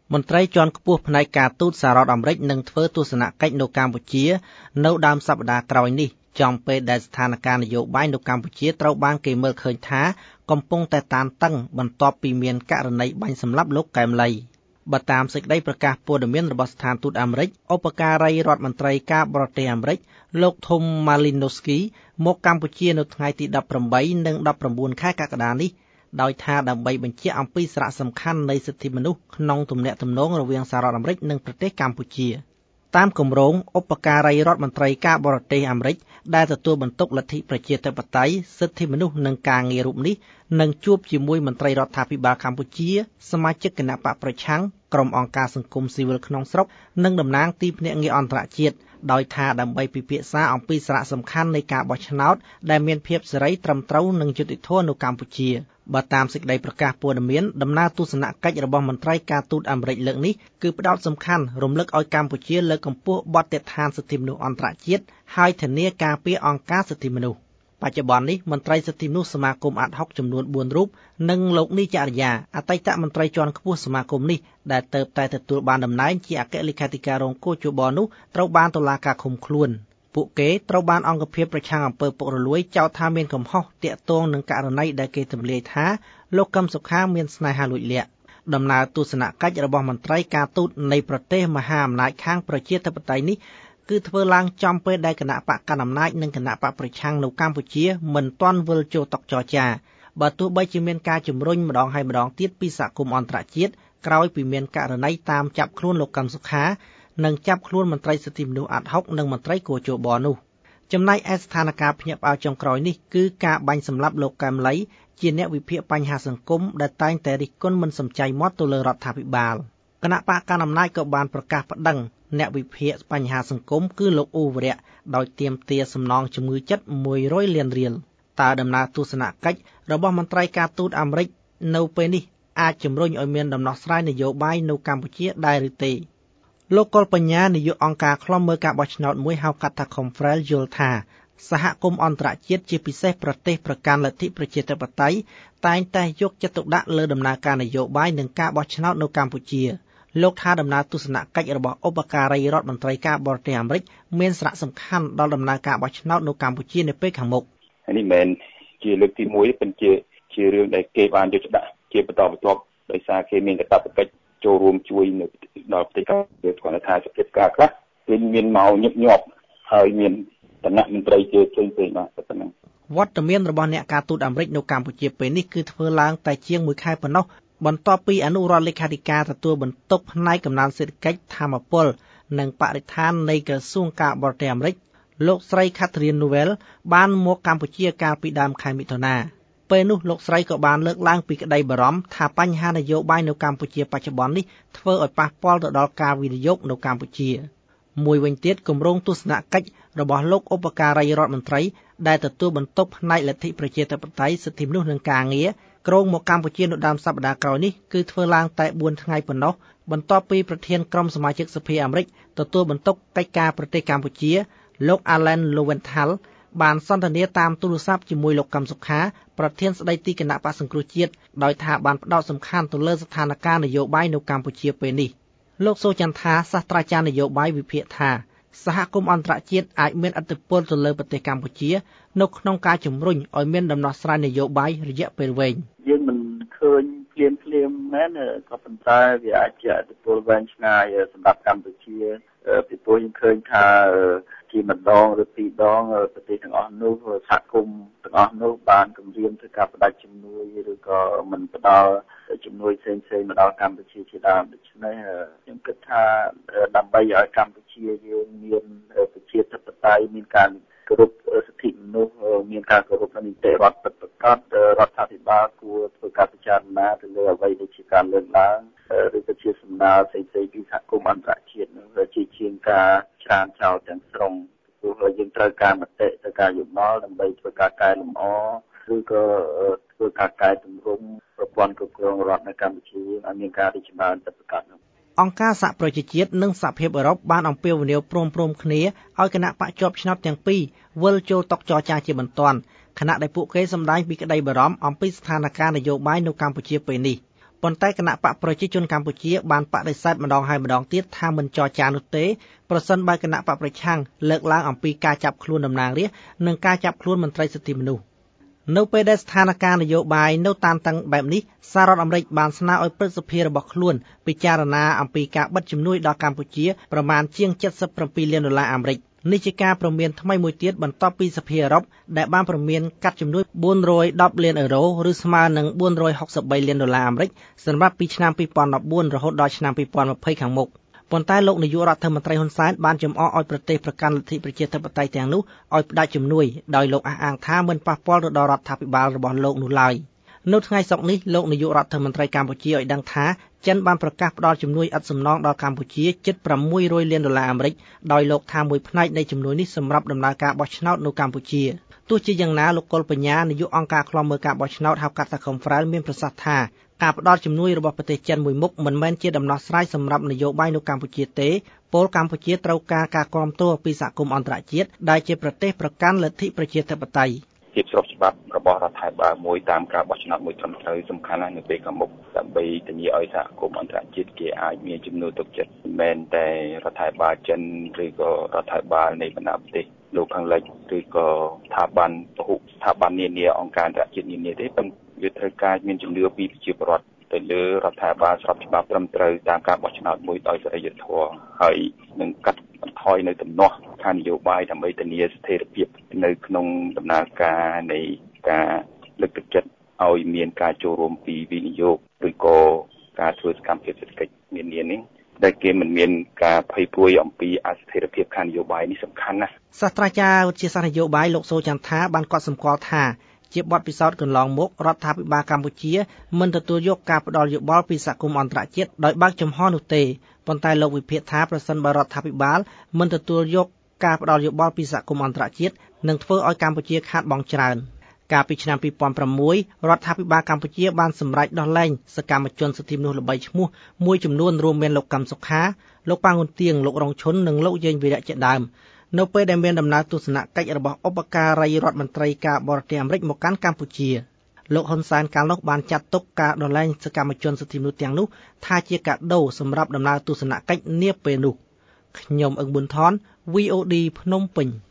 មន្ត្រីជាន់ខ្ពស់ផ្នែកការទូតសហរដ្ឋអាមេរិកនឹងធ្វើទស្សនកិច្ចនៅកម្ពុជានៅដើមសប្តាហ៍ក្រោយនេះចំពេលដែលស្ថានភាពនយោបាយនៅកម្ពុជាត្រូវបានគេមើលឃើញថាកំពុងតែតានតឹងបន្ទាប់ពីមានករណីបាញ់សម្លាប់លោកកែមលីបើតាមសេចក្តីប្រកាសព័ត៌មានរបស់ស្ថានទូតអាមេរិកឧបការីរដ្ឋមន្ត្រីការបរទេសអាមេរិកលោក Tom Malinowski មកកម្ពុជានៅថ្ងៃទី18និង19ខែកក្កដានេះដោយថាដើម្បីបញ្ជាក់អំពីសារៈសំខាន់នៃសិទ្ធិមនុស្សក្នុងទំនាក់ទំនងរវាងសហរដ្ឋអាមេរិកនិងប្រទេសកម្ពុជាតាមគម្រោងឧបការីរដ្ឋមន្ត្រីការបរទេសអាមេរិកដែលទទួលបន្ទុកលទ្ធិប្រជាធិបតេយ្យសិទ្ធិមនុស្សនិងការងាររូបនេះនឹងជួបជាមួយមន្ត្រីរដ្ឋាភិបាលកម្ពុជាសមាជិកគណៈបកប្រឆាំងក្រុមអង្គការសង្គមស៊ីវិលក្នុងស្រុកនិងតំណាងទីភ្នាក់ងារអន្តរជាតិដោយថាដើម្បីពិភាក្សាអំពីសារៈសំខាន់នៃការបោះឆ្នោតដែលមានភាពសេរីត្រឹមត្រូវនិងយុត្តិធម៌នៅកម្ពុជាបើតាមសេចក្តីប្រកាសព័ត៌មានដំណើរទស្សនកិច្ចរបស់មន្ត្រីការទូតអាមេរិកលើកនេះគឺផ្ដោតសំខាន់រំលឹកឲ្យកម្ពុជាលើកកម្ពស់បទដ្ឋានសិទ្ធិមនុស្សអន្តរជាតិហើយធានាការពារអង្គការសិទ្ធិមនុស្សបច្ចុប្បន្ននេះមន្ត្រីសិទ្ធិមនុស្សសមាគមអាត់ហុកចំនួន4រូបនិងលោកនីចរិយាអតីតមន្ត្រីជាន់ខ្ពស់សមាគមនេះដែលទៅតែទទួលបានតំណែងជាអគ្គលេខាធិការរងគូជបនោះត្រូវបានតុលាការឃុំខ្លួនពួកគេត្រូវបានអង្គភាពប្រឆាំងអំពើពុករលួយចោទថាមានកំហុសទាក់ទងនឹងករណីដែលគេទម្លាយថាលោកកឹមសុខាមានស្នេហាលួចលាក់ដំណើរទស្សនកិច្ចរបស់មន្ត្រីការទូតនៃប្រទេសមហាអំណាចខាងប្រជាធិបតេយ្យនេះគឺធ្វើឡើងចំពេលដែលគណៈបកកណ្ដាលអំណាចនិងគណៈបកប្រឆាំងនៅកម្ពុជាមិនទាន់វិលចូលតុចរចាបើទោះបីជាមានការជំរុញម្ដងហើយម្ដងទៀតពីសហគមន៍អន្តរជាតិក្រោយពីមានករណីតាមចាប់ខ្លួនលោកកឹមសុខានិងចាប់ខ្លួនមន្ត្រីសិទ្ធិមនុស្សអាត់ហុកនិងមន្ត្រីគូជបនោះចំណែកឯស្ថានភាពភ្ញាក់ផ្អើលចុងក្រោយនេះគឺការបាញ់សម្លាប់លោកកែមលីជាអ្នកវិភាគបញ្ហាសង្គមដែលតែងតែរិះគន់មិនសំចៃមាត់ទៅលើរដ្ឋាភិបាលគណៈបកកណ្ដាលអំណាចក៏បានប្រកាសប្តឹងអ្នកវិភាគបញ្ហាសង្គមគឺលោកអ៊ូវរៈដោយទាមទារសំណងជំងឺចិត្ត100លានរៀលតើដំណើរទស្សនកិច្ចរបស់មន្ត្រីការទូតអាមេរិកនៅពេលនេះអាចជំរុញឲ្យមានដំណោះស្រាយនយោបាយនៅកម្ពុជាដែរឬទេលោកកុលបញ្ញានាយកអង្គការឃ្លាំមើលការបោះឆ្នោតមួយហៅកាត់ថា Confrel យល់ថាសហគមន៍អន្តរជាតិជាពិសេសប្រទេសប្រកាន់លទ្ធិប្រជាធិបតេយ្យតែងតែយកចិត្តទុកដាក់លើដំណើរការនយោបាយនិងការបោះឆ្នោតនៅកម្ពុជាលោកថាដំណើរទស្សនកិច្ចរបស់ឧបការីរដ្ឋមន្ត្រីការបរទេសអាមេរិកមានសារៈសំខាន់ដល់ដំណើរការបោះឆ្នោតនៅកម្ពុជានៅពេលខាងមុខនេះមិនជាលើកទី1ប៉ុន្តែជារឿងដែលគេបានយកចិត្តដាក់ជាបន្តបន្ទាប់ដោយសារគេមានកាតព្វកិច្ចចូលរួមជួយនៅដល់ប្រទេសកម្ពុជាគាត់ថាសភាពការខ្លះគឺមានមកញឹកញាប់ហើយមានឋានៈមន្ត្រីជាផ្សេងៗបាទប៉ុណ្ណឹងវត្តមានរបស់អ្នកការទូតអាមេរិកនៅកម្ពុជាពេលនេះគឺធ្វើឡើងតែជាង1ខែប៉ុណ្ណោះបន្ទាប់ពីអនុរដ្ឋលេខាធិការទទួលបន្ទុកផ្នែកកំណើនសេដ្ឋកិច្ចធម្មពលនិងបរិស្ថាននៃក្រសួងការបរទេសអាមេរិកលោកស្រី Catherine Noel បានមកកម្ពុជាកាលពីដើមខែមិថុនាពេលនោះលោកស្រីក៏បានលើកឡើងពីក្តីបារម្ភថាបញ្ហានយោបាយនៅកម្ពុជាបច្ចុប្បន្ននេះធ្វើឲ្យប៉ះពាល់ទៅដល់ការវិនិយោគនៅកម្ពុជាមួយវិញទៀតគម្រោងទស្សនកិច្ចរបស់លោកឧបការីរដ្ឋមន្ត្រីដែលទទួលបន្ទុកផ្នែកលទ្ធិប្រជាធិបតេយ្យសិទ្ធិមនុស្សនិងការងារក្រុងមកកម្ពុជានៅដើមសប្តាហ៍ក្រោយនេះគឺធ្វើឡើងតែ4ថ្ងៃប៉ុណ្ណោះបន្ទាប់ពីប្រធានក្រុមសមាជិកសភាអាមេរិកទទួលបន្ទុកកិច្ចការប្រទេសកម្ពុជាលោក Alan Lowenthal បានសន្ទនាតាមទូរស័ព្ទជាមួយលោកកឹមសុខាប្រធានស្ដីទីគណៈបក្សសង្គ្រោះជាតិដោយថាបានផ្ដោតសំខាន់ទៅលើស្ថានភាពនយោបាយនៅកម្ពុជាពេលនេះលោកសូចន្ទថាសាស្ត្រាចារ្យនយោបាយវិភាគថាសហគមន៍អន្តរជាតិអាចមានឥទ្ធិពលទៅលើប្រទេសកម្ពុជានៅក្នុងការជំរុញឲ្យមានដំណោះស្រាយនយោបាយរយៈពេលវែងយើងមិនឃើញភ្លាមមែនក៏ប៉ុន្តែវាអាចជាឥទ្ធិពលវែងឆ្ងាយសម្រាប់កម្ពុជាពីព្រោះយើងឃើញថាជាម្ដងឬពីរដងប្រទេសទាំងអស់នោះសហគមន៍ទាំងអស់នោះបានគម្រាមធ្វើការផ្ដាច់ជំនួយឬក៏មិនផ្ដល់ជំនួយផ្សេងៗមកដល់កម្ពុជាជាដើមដូច្នេះខ្ញុំគិតថាដើម្បីឲ្យកម្ពុជាយើងមានប្រជាធិបតេយ្យមានការគោរពសិទ្ធិមនុស្សមានការគោរពនីតិរដ្ឋពិតប្រាកដរដ្ឋាភិបាលគួរធ្វើការពិចារណាទៅលើអ្វីដែលជាការលើកឡើងឬក៏ជាសំណើផ្សេងៗពីសហគមន៍អន្តរជាតិនោះជាជាងការច្រានចោលទាំងស្រុងព្រោះយើងត្រូវការមតិទៅការយោបល់ដើម្បីធ្វើការកែលម្អឬក៏ធ្វើការកែតម្រង់ប្រព័ន្ធគ្រប់គ្រងរដ្ឋនៅកម្ពុជាឲ្យមានការរីកចម្រើនពិតប្រាកដនោះអង្គការសហប្រជាជាតិនិងសហភាពអឺរ៉ុបបានអំពាវនាវព្រមគ្នាឲ្យគណៈបកជាប់ឆ្នោតទាំងពីរវិលចូលតុចរចាជាបន្ទាន់ខណៈដែលពួកគេសម្ដែងពីក្តីបារម្ភអំពីស្ថានភាពនយោបាយនៅកម្ពុជាពេលនេះប៉ុប៉ុន្តែគណៈបកប្រជាជនកម្ពុជាបានបដិសេធម្ដងហើយម្ដងទៀតថាមិនចរចានោះទេប្រសិនបើគណៈបកប្រឆាំងលើកឡើងអំពីការចាប់ខ្លួនតំណាងរាស្ត្រនិងការចាប់ខ្លួនមន្ត្រីសិទ្ធិមនុស្សនៅពេលដែលស្ថានភាពនយោបាយនៅតានតឹងបែបនេះសហរដ្ឋអាមេរិកបានស្នើឲ្យព្រឹទ្ធសភារបស់ខ្លួនពិចារណាអំពីការបិទជំនួយដល់កម្ពុជាប្រមាណជាង$77 លានអាមេរិកនេះជាការព្រមានថ្មីមួយទៀតបន្ទាប់ពីសភាអឺរ៉ុបដែលបានព្រមានកាត់ជំនួយ$410 លានឬស្មើនឹង$463 លានអាមេរិកសម្រាប់ពីឆ្នាំ2014រហូតដល់ឆ្នាំ2020ខាងមុខប៉ុន្តែលោកនាយករដ្ឋមន្ត្រីហ៊ុនសែនបានចំអកឲ្យប្រទេសប្រកាន់លទ្ធិប្រជាធិបតេយ្យទាំងនោះឲ្យផ្តាច់ជំនួយដោយលោកអះអាងថាមិនប៉ះពាល់ទៅដល់រដ្ឋាភិបាលរបស់លោកនោះឡើយនៅថ្ងៃសុក្រនេះលោកនាយករដ្ឋមន្ត្រីកម្ពុជាឲ្យដឹងថាចិនបានប្រកាសផ្តល់ជំនួយឥតសំណងដល់កម្ពុជាជិត$600 លានអាមេរិកដោយលោកថាមួយផ្នែកនៃជំនួយនេះសម្រាប់ដំណើរការបោះឆ្នោតនៅកម្ពុជាទោះជាយ៉ាងណាលោកកុលបញ្ញានាយកអង្គការឃ្លាំមើលការបោះឆ្នោតហៅកាត់ថា Confrel មានប្រសាសន៍ថាការផ្តល់ជំនួយរបស់ប្រទេសចិនមួយមុខមិនមែនជាដំណោះស្រាយសម្រាប់នយោបាយនៅកម្ពុជាទេពលកម្ពុជាត្រូវការការគាំទ្រពីសហគមន៍អន្តរជាតិដែលជាប្រទេសប្រកាន់លទ្ធិប្រជាធិបតេយ្យជាស្របច្បាប់របស់រដ្ឋាភិបាលមួយតាមការបោះឆ្នោតមួយត្រឹមត្រូវសំខាន់ណាស់នៅពេលខាងមុខដើម្បីធានាឲ្យសហគមន៍អន្តរជាតិគេអាចមានជំនួយទុកចិត្តមិនមែនតែរដ្ឋាភិបាលចិនឬក៏រដ្ឋាភិបាលនៃបណ្ដាប្រទេសលោកខាងលិចឬក៏ស្ថាប័នពហុស្ថាប័ននានាអង្គការអន្តរជាតិនានាទេប៉ុន្តែវាត្រូវការមានជំនឿពីប្រជាពលរដ្ឋទៅលើរដ្ឋាភិបាលស្របច្បាប់ត្រឹមត្រូវតាមការបោះឆ្នោតមួយដោយសេរីយុត្តិធម៌ហើយនឹងកាត់បន្ថយនៅទំនាស់ខាងនយោបាយដើម្បីធានាស្ថិរភាពនៅក្នុងដំណើរការនៃការលើកទឹកចិត្តឲ្យមានការចូលរួមពីវិនិយោគឬក៏ការធ្វើសកម្មភាពសេដ្ឋកិច្ចនានានេះដែលគេមិនមានការភ័យព្រួយអំពីអស្ថិរភាពខាងនយោបាយនេះសំខាន់ណាស់សាស្ត្រាចារ្យវិទ្យាសាស្ត្រនយោបាយលោកសូចន្ទថាបានកត់សម្គាល់ថាជាបទពិសោធន៍កន្លងមករដ្ឋាភិបាលកម្ពុជាមិនទទួលយកការផ្ដល់យោបល់ពីសហគមន៍អន្តរជាតិដោយបើកចំហនោះទេប៉ុន្តែលោកវិភាគថាប្រសិនបើរដ្ឋាភិបាលមិនទទួលយកការផ្ដល់យោបល់ពីសហគមន៍អន្តរជាតិនឹងធ្វើឲ្យកម្ពុជាខាតបង់ច្រើនកាលពីឆ្នាំ2006រដ្ឋាភិបាលកម្ពុជាបានសម្រេចដោះលែងសកម្មជនសិទ្ធិមនុស្សល្បីឈ្មោះមួយចំនួនរួមមានលោកកឹមសុខាលោកប៉ាងហ៊ុនទៀងលោករងឈុននិងលោកយេងវីរៈជាដើមនៅពេលដែលមានដំណើរទស្សនកិច្ចរបស់ឧបការីរដ្ឋមន្ត្រីការបរទេសអាមេរិកមកកាន់កម្ពុជាលោកហ៊ុនសែនកាលនោះបានចាត់ទុកការដោះលែងសកម្មជនសិទ្ធិមនុស្សទាំងនោះថាជាកាដូសម្រាប់ដំណើរទស្សនកិច្ចនាពេលនោះខ្ញុំអឹងប៊ុនថន VOD ភ្នំពេញ